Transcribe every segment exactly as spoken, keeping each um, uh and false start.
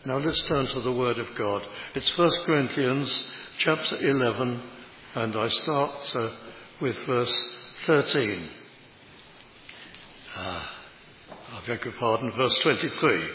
Now let's turn to the Word of God. It's First Corinthians chapter eleven, and I start uh, with verse thirteen. Ah, I beg your pardon, verse twenty-three.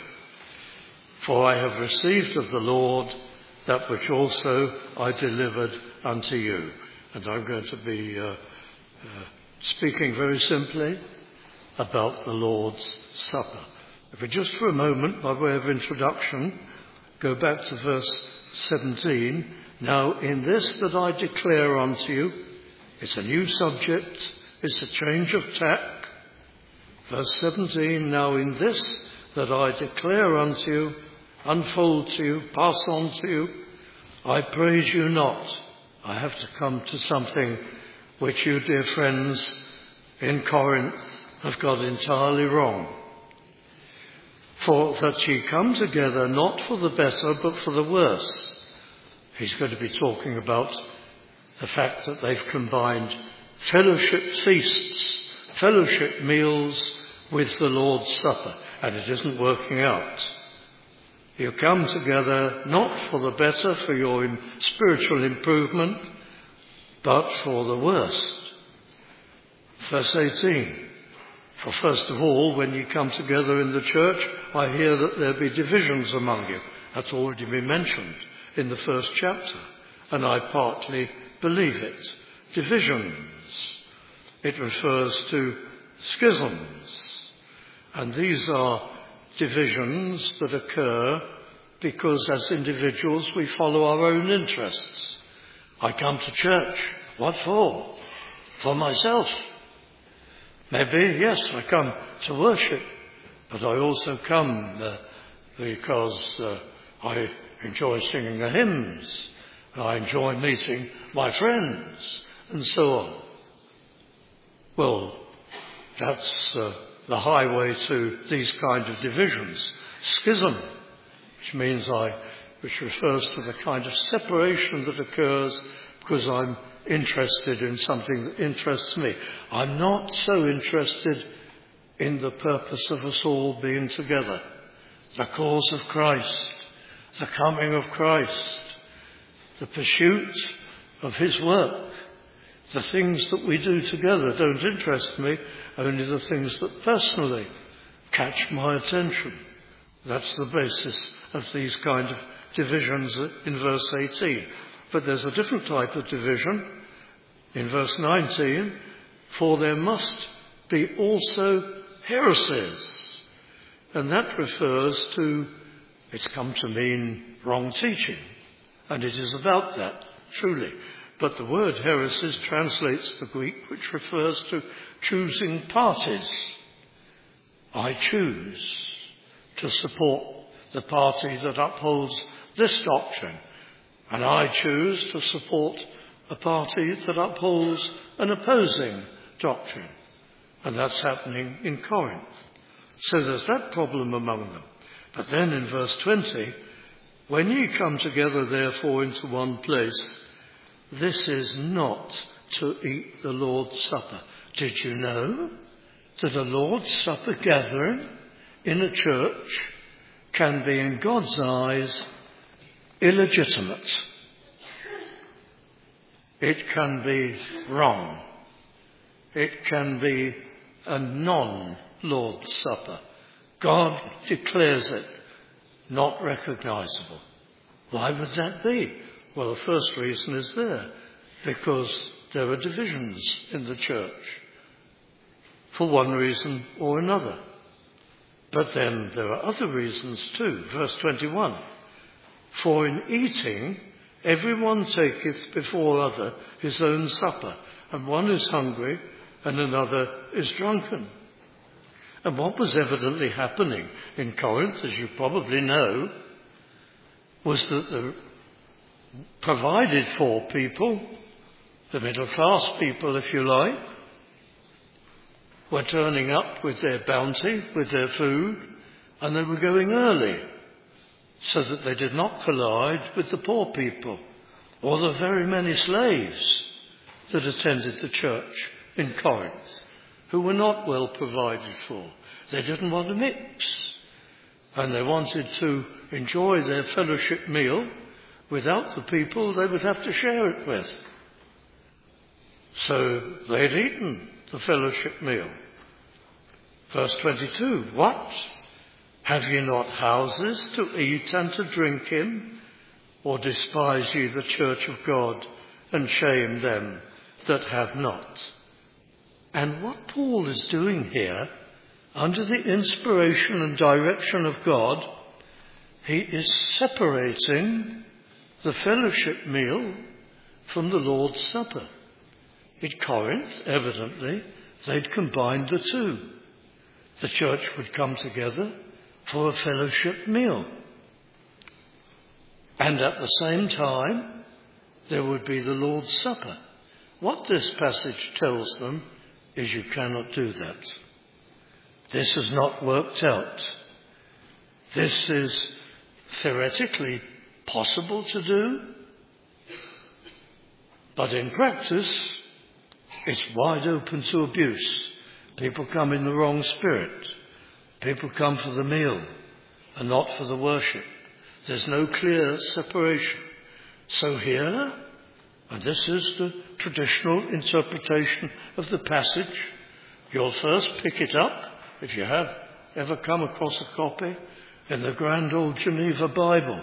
For I have received of the Lord that which also I delivered unto you. And I'm going to be uh, uh, speaking very simply about the Lord's Supper. If we just for a moment, by way of introduction, go back to verse seventeen. Now in this that I declare unto you, it's a new subject, it's a change of tack. Verse seventeen, now in this that I declare unto you, unfold to you, pass on to you, I praise you not. I have to come to something which you, dear friends, in Corinth have got entirely wrong. For that ye come together not for the better but for the worse. He's going to be talking about the fact that they've combined fellowship feasts, fellowship meals with the Lord's Supper, and it isn't working out. You come together not for the better, for your spiritual improvement, but for the worst. Verse eighteen. For first of all, when you come together in the church, I hear that there be divisions among you. That's already been mentioned in the first chapter, and I partly believe it. Divisions. It refers to schisms. And these are divisions that occur because as individuals we follow our own interests. I come to church. What for? For myself. Maybe, yes, I come to worship, but I also come uh, because uh, I enjoy singing the hymns, and I enjoy meeting my friends, and so on. Well, that's uh, the highway to these kind of divisions. Schism, which means I, which refers to the kind of separation that occurs because I'm interested in something that interests me. I'm not so interested in the purpose of us all being together. The cause of Christ, the coming of Christ, the pursuit of his work. The things that we do together don't interest me, only the things that personally catch my attention. That's the basis of these kind of divisions in verse eighteen. But there's a different type of division in verse nineteen. For there must be also heresies. And that refers to, it's come to mean wrong teaching. And it is about that, truly. But the word heresies translates the Greek, which refers to choosing parties. I choose to support the party that upholds this doctrine, and I choose to support a party that upholds an opposing doctrine. And that's happening in Corinth. So there's that problem among them. But then in verse twenty, when ye come together therefore into one place, this is not to eat the Lord's Supper. Did you know that a Lord's Supper gathering in a church can be, in God's eyes, illegitimate? It can be wrong. It can be a non-Lord's Supper. God declares it not recognizable. Why would that be? Well, the first reason is there, because there are divisions in the church for one reason or another. But then there are other reasons too. Verse twenty-one, for in eating everyone taketh before other his own supper, and one is hungry and another is drunken. And what was evidently happening in Corinth, as you probably know, was that the provided for people, the middle class people if you like, were turning up with their bounty, with their food, and they were going early so that they did not collide with the poor people or the very many slaves that attended the church in Corinth who were not well provided for. They didn't want to mix. and they wanted to enjoy their fellowship meal without the people they would have to share it with. So they'd eaten the fellowship meal. Verse twenty-two, what? Have ye not houses to eat and to drink in? Or despise ye the church of God, and shame them that have not? And what Paul is doing here, under the inspiration and direction of God, he is separating the fellowship meal from the Lord's Supper. At Corinth, evidently, they'd combined the two. The church would come together for a fellowship meal. And at the same time, there would be the Lord's Supper. What this passage tells them is you cannot do that. This has not worked out. This is theoretically possible to do, but in practice, it's wide open to abuse. People come in the wrong spirit. People come for the meal and not for the worship. There's no clear separation. So here, and this is the traditional interpretation of the passage, you'll first pick it up, if you have ever come across a copy, in the Grand Old Geneva Bible.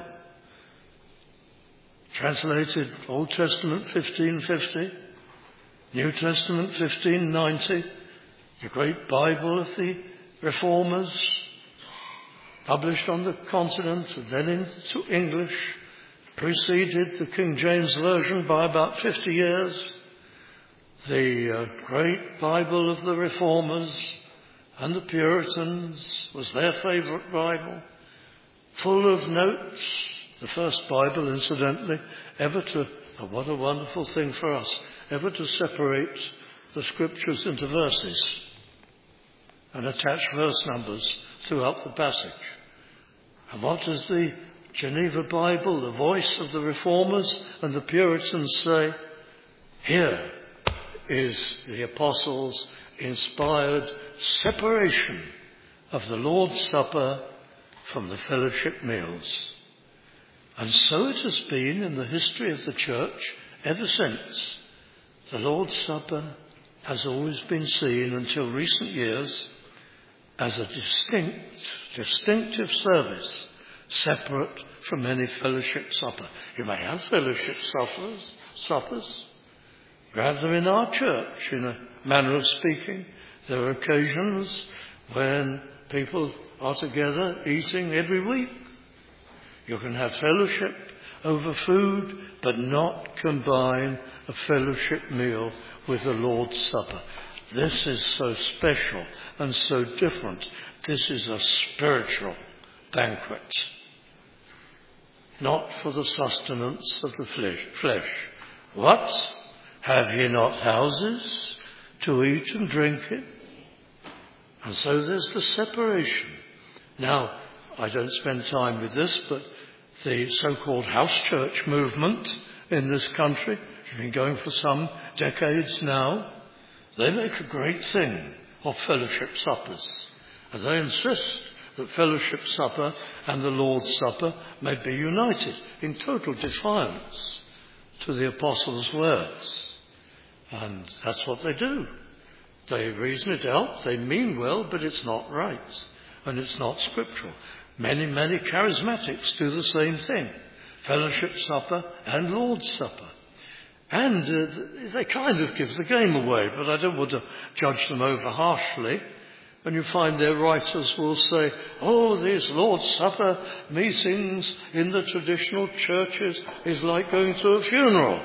Translated Old Testament fifteen fifty, New Testament fifteen ninety, the great Bible of the Reformers, published on the continent and then into English, preceded the King James Version by about fifty years. The uh, great Bible of the Reformers and the Puritans was their favourite Bible, full of notes. The first Bible, incidentally, ever to, oh, what a wonderful thing for us, ever to separate the scriptures into verses and attach verse numbers throughout the passage. And what does the Geneva Bible, the voice of the Reformers and the Puritans, say? Here is the Apostles' inspired separation of the Lord's Supper from the fellowship meals. And so it has been in the history of the church ever since. The Lord's Supper has always been seen until recent years as a distinct, distinctive service, separate from any fellowship supper. You may have fellowship suppers, suppers. You have them in our church, in a manner of speaking. There are occasions when people are together eating every week. You can have fellowship over food, but not combine a fellowship meal with the Lord's Supper. This is so special and so different. This is a spiritual banquet, not for the sustenance of the flesh. What? Have ye not houses to eat and drink in? And so there's the separation. Now, I don't spend time with this, but the so-called house church movement in this country, has been going for some decades now, they make a great thing of fellowship suppers. And they insist that fellowship supper and the Lord's Supper may be united in total defiance to the Apostles' words. And that's what they do. They reason it out, they mean well, but it's not right. And it's not scriptural. Many, many charismatics do the same thing. Fellowship supper and Lord's Supper. And uh, they kind of give the game away, but I don't want to judge them over harshly. And you find their writers will say, oh, these Lord's Supper meetings in the traditional churches is like going to a funeral.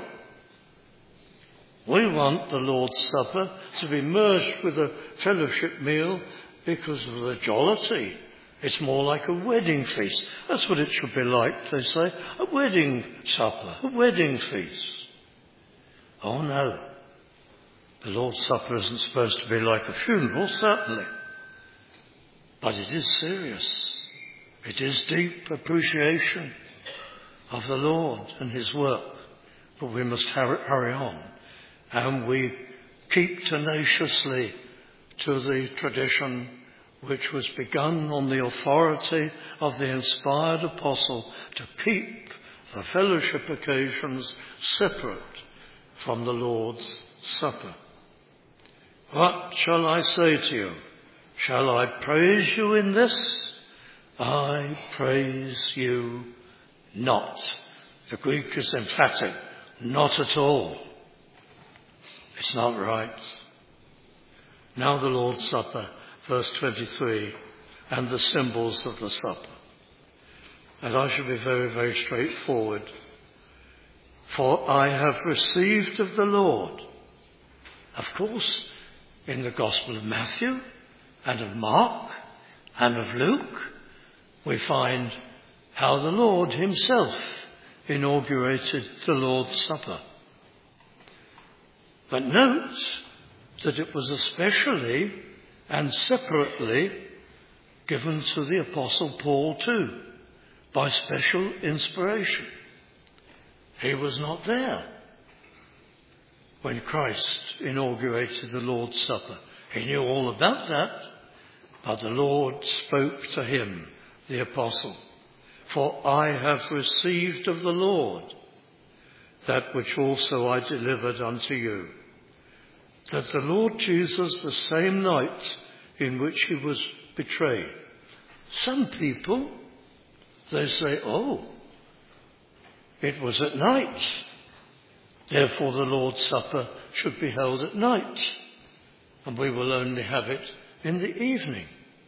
We want the Lord's Supper to be merged with a fellowship meal because of the jollity. It's more like a wedding feast. That's what it should be like, they say. A wedding supper, a wedding feast. Oh no. The Lord's Supper isn't supposed to be like a funeral, certainly. But it is serious. It is deep appreciation of the Lord and his work. But we must hurry on. And we keep tenaciously to the tradition which was begun on the authority of the inspired apostle to keep the fellowship occasions separate from the Lord's Supper. What shall I say to you? Shall I praise you in this? I praise you not. The Greek is emphatic. Not at all. It's not right. Now the Lord's Supper, verse twenty-three, and the symbols of the supper. And I shall be very, very straightforward. For I have received of the Lord. Of course, in the Gospel of Matthew and of Mark and of Luke, we find how the Lord himself inaugurated the Lord's Supper. But note that it was especially and separately given to the Apostle Paul too, by special inspiration. He was not there when Christ inaugurated the Lord's Supper. He knew all about that, but the Lord spoke to him, the Apostle. For I have received of the Lord that which also I delivered unto you, that the Lord Jesus, the same night in which he was betrayed. Some people, they say, oh, it was at night. Therefore the Lord's Supper should be held at night, and we will only have it in the evening.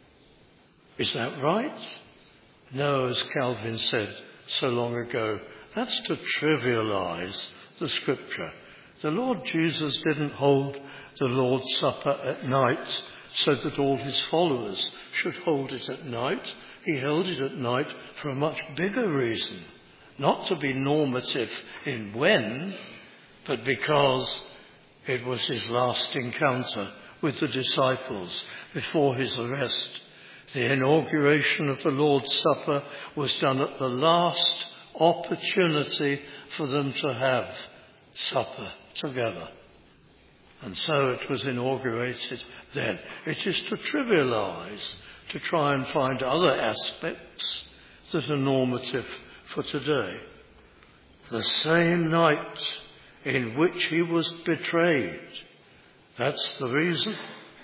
Is that right? No, as Calvin said so long ago, that's to trivialize the Scripture. The Lord Jesus didn't hold the Lord's Supper at night so that all his followers should hold it at night. He held it at night for a much bigger reason, not to be normative in when, but because it was his last encounter with the disciples before his arrest. The inauguration of the Lord's Supper was done at the last opportunity for them to have supper together. And so it was inaugurated then. It is to trivialize, to try and find other aspects that are normative for today. The same night in which he was betrayed, that's the reason,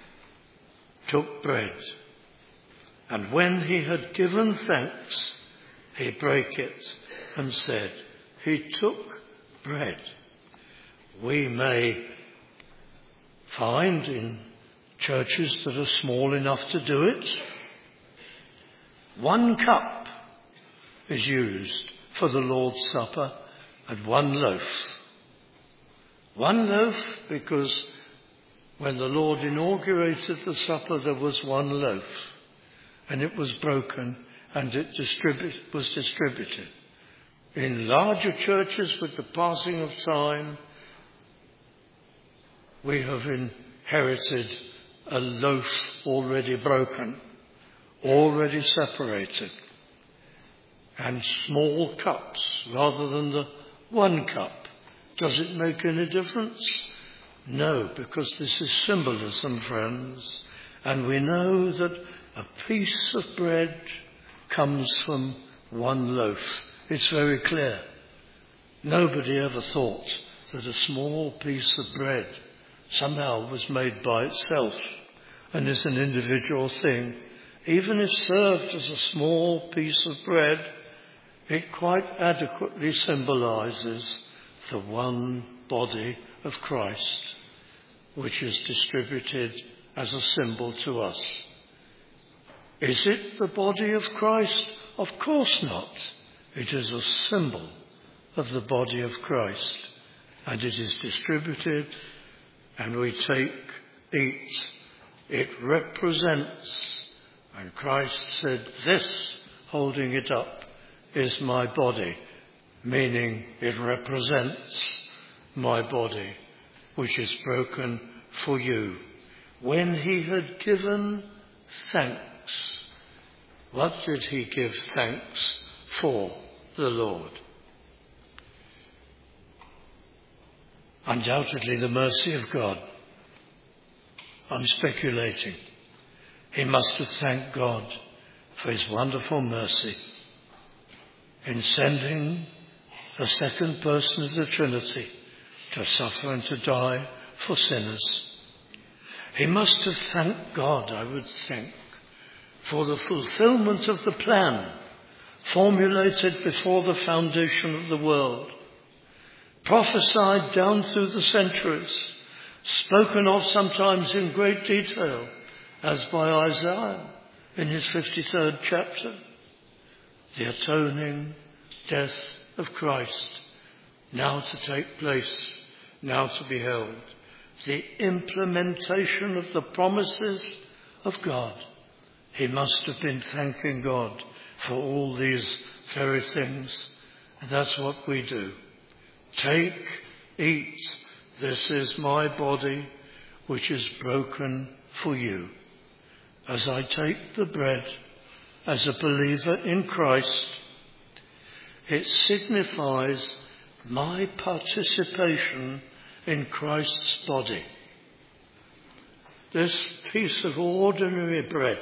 took bread. And when he had given thanks, he brake it and said, he took bread. We may find in churches that are small enough to do it, one cup is used for the Lord's Supper and one loaf. One loaf because when the Lord inaugurated the supper there was one loaf and it was broken and it distribute, was distributed. In larger churches with the passing of time, we have inherited a loaf already broken, already separated, and small cups rather than the one cup. Does it make any difference? No, because this is symbolism, friends, and we know that a piece of bread comes from one loaf. It's very clear. Nobody ever thought that a small piece of bread somehow was made by itself and is an individual thing. Even if served as a small piece of bread, it quite adequately symbolizes the one body of Christ, which is distributed as a symbol to us. Is it the body of Christ? Of course not. It is a symbol of the body of Christ, and it is distributed, and we take, eat. It represents, and Christ said, this, holding it up, is my body, meaning it represents my body, which is broken for you. When he had given thanks, what did he give thanks for, the Lord? Undoubtedly the mercy of God. I'm speculating. He must have thanked God for his wonderful mercy in sending the second person of the Trinity to suffer and to die for sinners. He must have thanked God, I would think, for the fulfillment of the plan formulated before the foundation of the world, prophesied down through the centuries, spoken of sometimes in great detail, as by Isaiah in his fifty-third chapter. The atoning death of Christ, now to take place, now to be held. The implementation of the promises of God. He must have been thanking God for all these very things. And that's what we do. Take, eat, this is my body which is broken for you. As I take the bread as a believer in Christ, it signifies my participation in Christ's body. This piece of ordinary bread,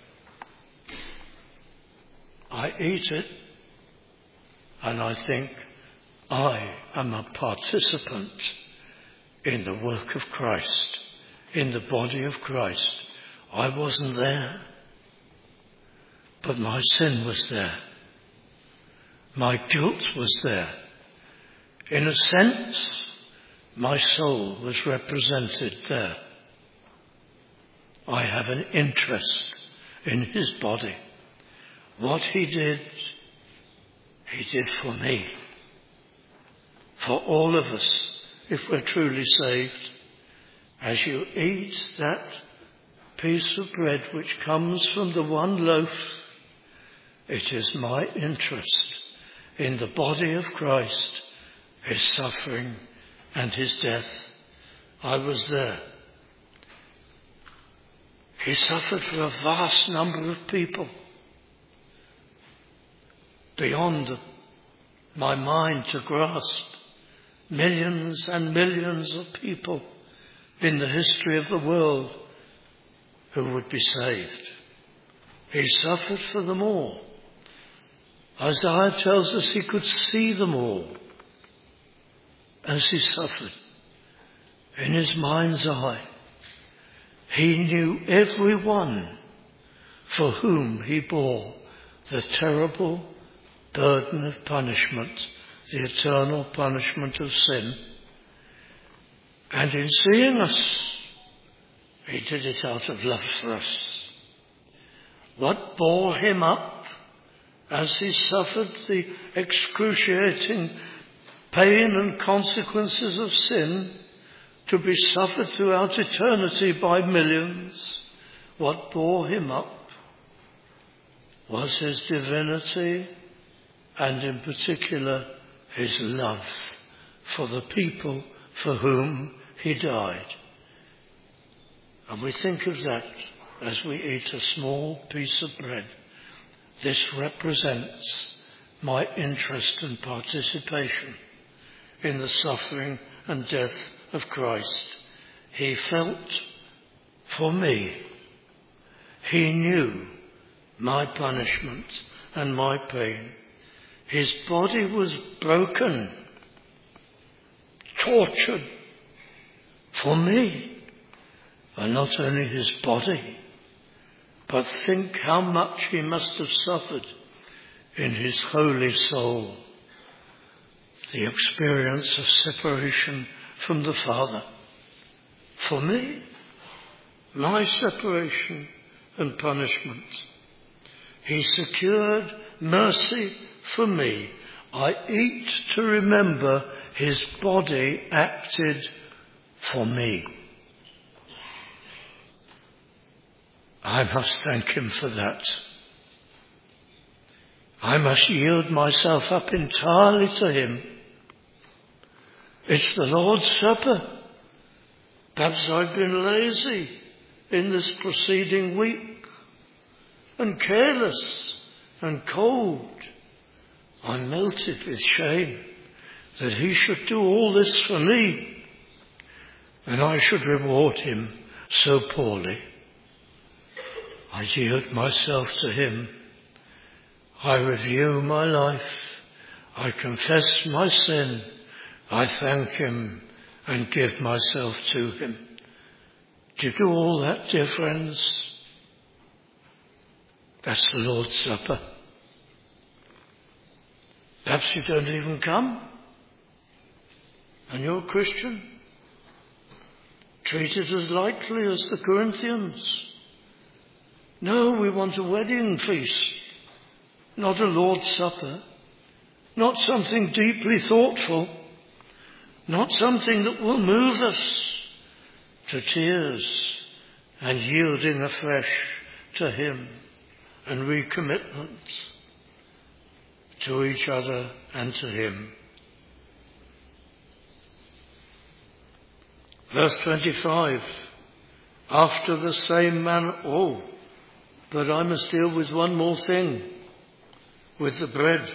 I eat it and I think I am a participant in the work of Christ, in the body of Christ. I wasn't there, but my sin was there. My guilt was there. In a sense, my soul was represented there. I have an interest in his body. What he did, he did for me. For all of us, if we're truly saved. As you eat that piece of bread which comes from the one loaf, it is my interest in the body of Christ, his suffering and his death. I was there. He suffered for a vast number of people, beyond my mind to grasp. Millions and millions of people in the history of the world who would be saved. He suffered for them all. Isaiah tells us he could see them all as he suffered. In his mind's eye, he knew every one for whom he bore the terrible burden of punishment, the eternal punishment of sin. And in seeing us, he did it out of love for us. What bore him up as he suffered the excruciating pain and consequences of sin, to be suffered throughout eternity by millions? What bore him up was his divinity, and in particular his love for the people for whom he died. And we think of that as we eat a small piece of bread. This represents my interest and participation in the suffering and death of Christ. He felt for me. He knew my punishment and my pain. His body was broken, tortured for me. And not only his body, but think how much he must have suffered in his holy soul. The experience of separation from the Father. For me, my separation and punishment. He secured mercy for me. I eat to remember his body acted for me. I must thank him for that. I must yield myself up entirely to him. It's the Lord's Supper. Perhaps I've been lazy in this preceding week and careless and cold. I'm melted with shame that he should do all this for me and I should reward him so poorly. I yield myself to him. I review my life. I confess my sin. I thank him and give myself to him. Do you do all that, dear friends? That's the Lord's Supper. Perhaps you don't even come, and you're a Christian. Treat it as lightly as the Corinthians. No, we want a wedding feast, not a Lord's Supper, not something deeply thoughtful, not something that will move us to tears and yielding afresh to him and recommitment to each other and to him. Verse twenty-five, after the same manner, oh, but I must deal with one more thing, with the bread.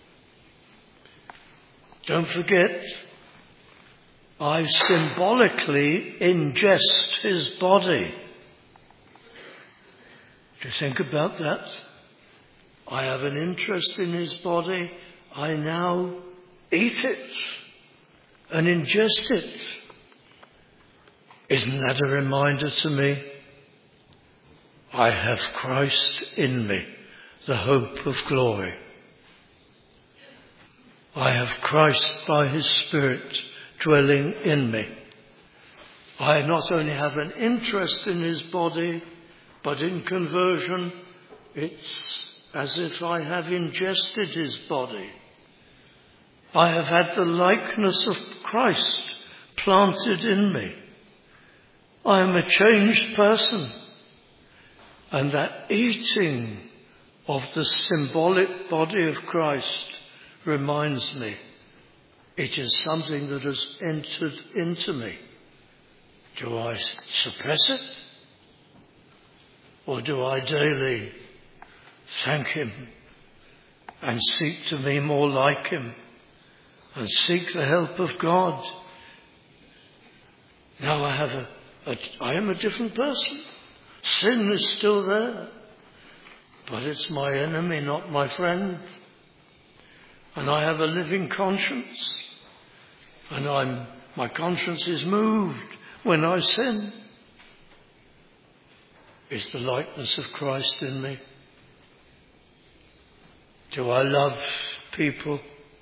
Don't forget, I symbolically ingest his body. Do you think about that? I have an interest in his body. I now eat it and ingest it. Isn't that a reminder to me? I have Christ in me, the hope of glory. I have Christ by his Spirit dwelling in me. I not only have an interest in his body, but in conversion, it's as if I have ingested his body. I have had the likeness of Christ planted in me. I am a changed person. And that eating of the symbolic body of Christ reminds me it is something that has entered into me. Do I suppress it? Or do I daily thank him and seek to be more like him and seek the help of God? Now I have a, a I am a different person. Sin is still there, but it's my enemy, not my friend. And I have a living conscience, and I'm my conscience is moved when I sin. Is the likeness of Christ in me? Do I love people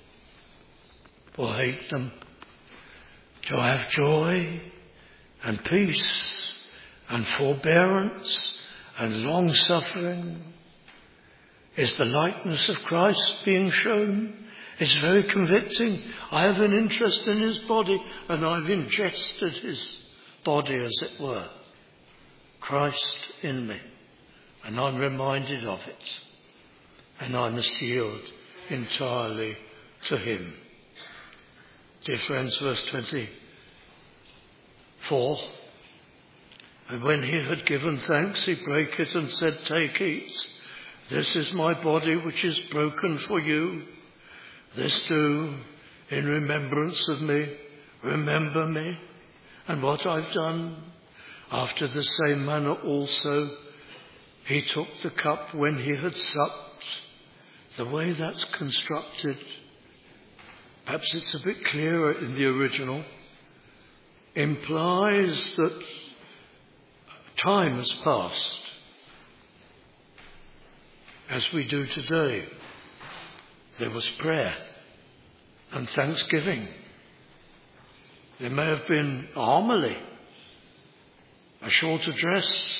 or hate them? Do I have joy and peace and forbearance and long-suffering? Is the likeness of Christ being shown? It's very convicting. I have an interest in his body, and I've ingested his body, as it were. Christ in me, and I'm reminded of it, and I must yield entirely to him. Dear friends, verse twenty-four, and when he had given thanks, he brake it and said, take, eat. This is my body which is broken for you. This do in remembrance of me. Remember me and what I've done. After the same manner also, he took the cup when he had supped. The way that's constructed, perhaps it's a bit clearer in the original, implies that time has passed, as we do today. There was prayer and thanksgiving. There may have been a homily, a short address.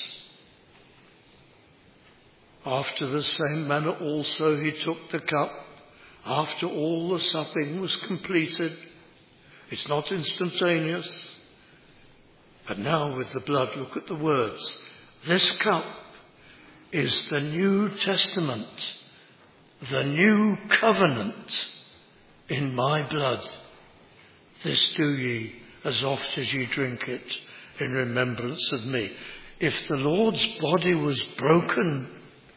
After the same manner also he took the cup, after all the supping was completed. It's not instantaneous. But now with the blood, look at the words. This cup is the New Testament, the new covenant in my blood. This do ye as oft as ye drink it in remembrance of me. If the Lord's body was broken,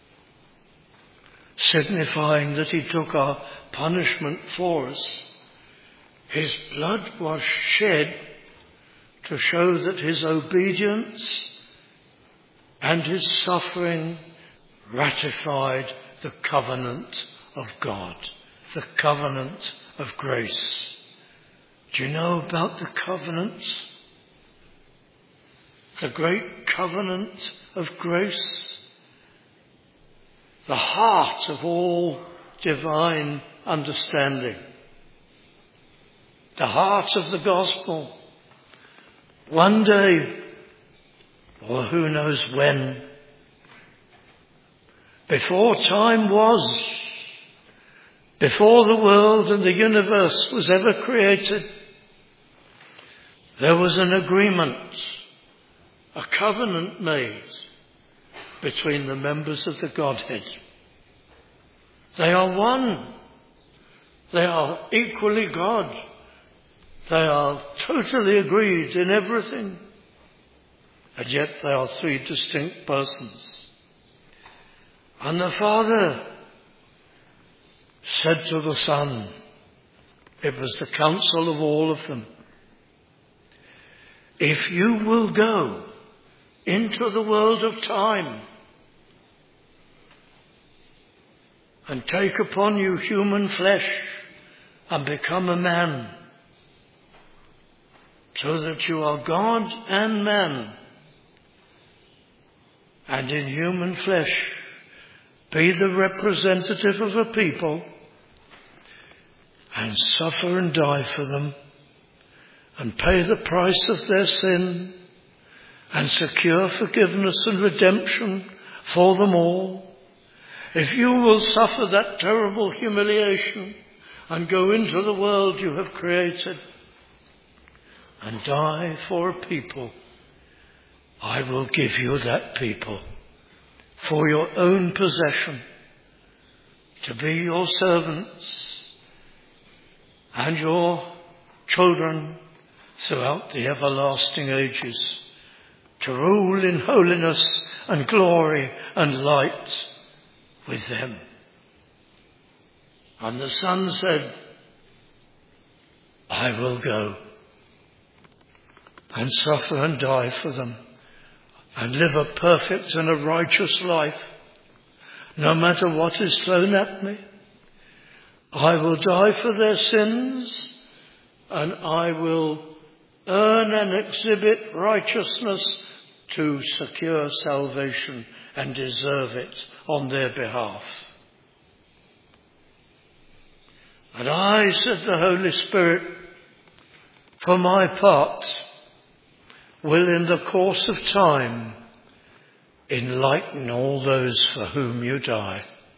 signifying that he took our punishment for us, his blood was shed to show that his obedience and his suffering ratified the covenant of God, the covenant of grace. Do you know about the covenant? The great covenant of grace? The heart of all divine understanding. The heart of the gospel. One day, or who knows when, before time was, before the world and the universe was ever created, there was an agreement, a covenant made between the members of the Godhead. They are one. They are equally God. They are totally agreed in everything. And yet they are three distinct persons. And the Father said to the Son, it was the counsel of all of them, if you will go into the world of time and take upon you human flesh and become a man, so that you are God and man, and in human flesh be the representative of a people and suffer and die for them and pay the price of their sin and secure forgiveness and redemption for them all. If you will suffer that terrible humiliation and go into the world you have created and die for a people, I will give you that people for your own possession, to be your servants and your children throughout the everlasting ages, to rule in holiness and glory and light with them. And the Son said, I will go and suffer and die for them and live a perfect and a righteous life, no matter what is thrown at me. I will die for their sins, and I will earn and exhibit righteousness to secure salvation and deserve it on their behalf. And I, said the Holy Spirit, for my part, will in the course of time enlighten all those for whom you die.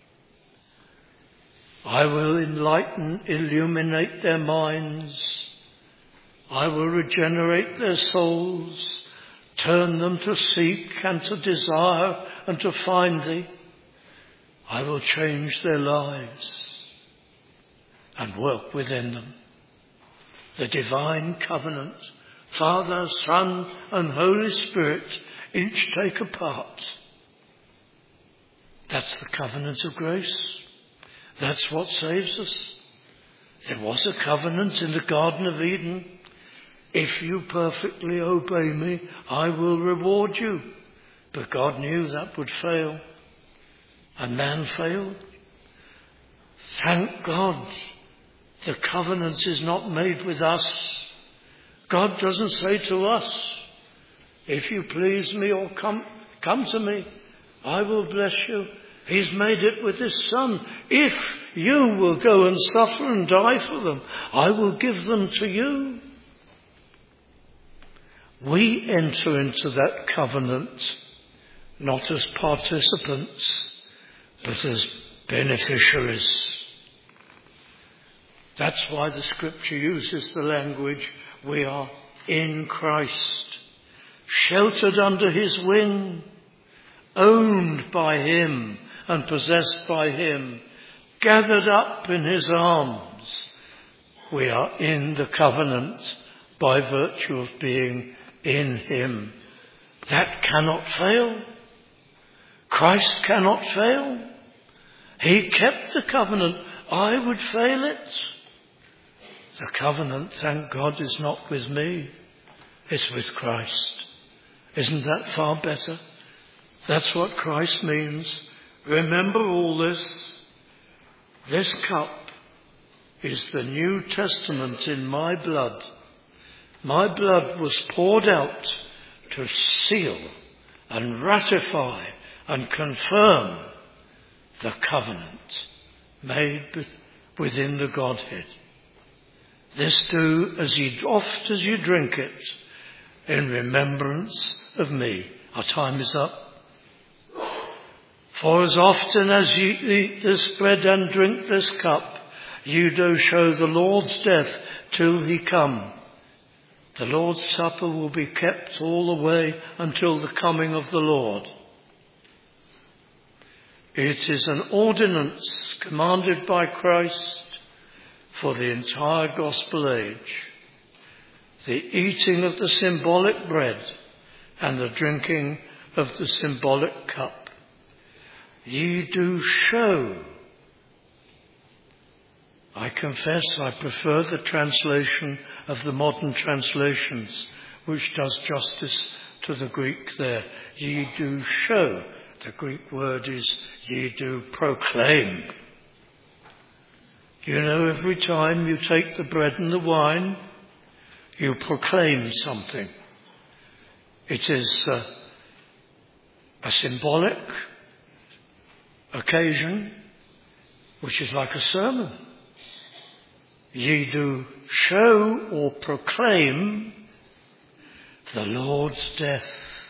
I will enlighten, illuminate their minds. I will regenerate their souls, turn them to seek and to desire and to find thee. I will change their lives and work within them the divine covenant. Father, Son, and Holy Spirit each take a part. That's the covenant of grace. That's what saves us. There was a covenant in the Garden of Eden. If you perfectly obey me, I will reward you. But God knew that would fail. And man failed. Thank God the covenant is not made with us. God doesn't say to us, if you please me or come, come to me, I will bless you. He's made it with his Son. If you will go and suffer and die for them, I will give them to you. We enter into that covenant not as participants, but as beneficiaries. That's why the Scripture uses the language, we are in Christ, sheltered under his wing, owned by him and possessed by him, gathered up in his arms. We are in the covenant by virtue of being in him. That cannot fail. Christ cannot fail. He kept the covenant. I would fail it. The covenant, thank God, is not with me. It's with Christ. Isn't that far better? That's what Christ means. Remember all this. This cup is the New Testament in my blood. My blood was poured out to seal and ratify and confirm the covenant made within the Godhead. This do as ye, oft as you drink it, in remembrance of me. Our time is up. For as often as ye eat this bread and drink this cup, you do show the Lord's death till he come. The Lord's Supper will be kept all the way until the coming of the Lord. It is an ordinance commanded by Christ for the entire gospel age. The eating of the symbolic bread and the drinking of the symbolic cup. Ye do show. I confess I prefer the translation of the modern translations, which does justice to the Greek there. Ye do show. The Greek word is ye do proclaim. You know, every time you take the bread and the wine, you proclaim something. It is uh, a symbolic occasion, which is like a sermon. Ye do show or proclaim the Lord's death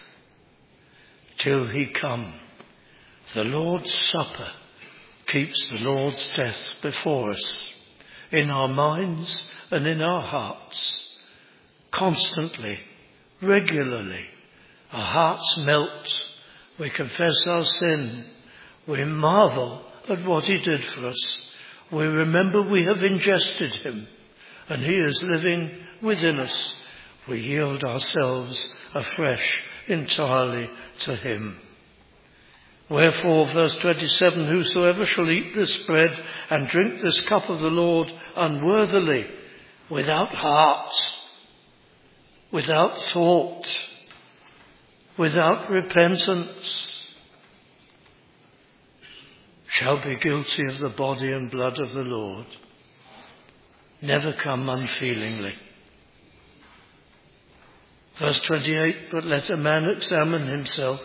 till he come. The Lord's Supper keeps the Lord's death before us, in our minds and in our hearts, constantly, regularly. Our hearts melt. We confess our sin. We marvel at what he did for us. We remember we have ingested him, and he is living within us. We yield ourselves afresh entirely to him. Wherefore, verse twenty-seven, whosoever shall eat this bread and drink this cup of the Lord unworthily, without heart, without thought, without repentance, shall be guilty of the body and blood of the Lord. Never come unfeelingly. Verse twenty-eight, but let a man examine himself,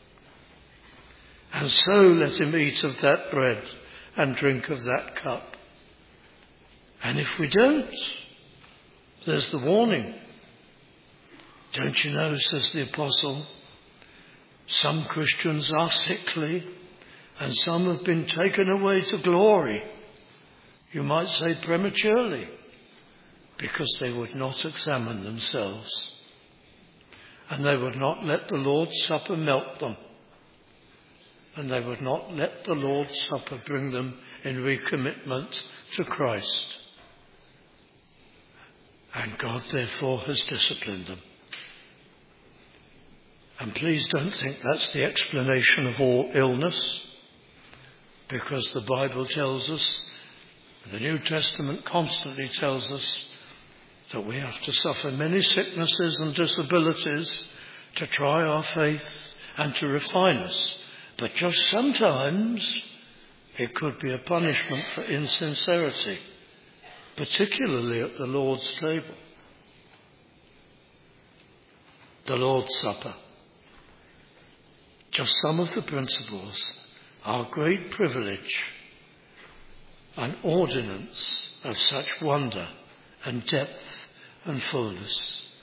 and so let him eat of that bread and drink of that cup. And if we don't, there's the warning. Don't you know, says the apostle, some Christians are sickly and some have been taken away to glory. You might say prematurely, because they would not examine themselves. And they would not let the Lord's Supper melt them. And they would not let the Lord's Supper bring them in recommitment to Christ. And God therefore has disciplined them. And please don't think that's the explanation of all illness, because the Bible tells us, the New Testament constantly tells us, that we have to suffer many sicknesses and disabilities to try our faith and to refine us. But just sometimes it could be a punishment for insincerity, particularly at the Lord's table. The Lord's Supper. Just some of the principles, our great privilege, an ordinance of such wonder and depth and fullness.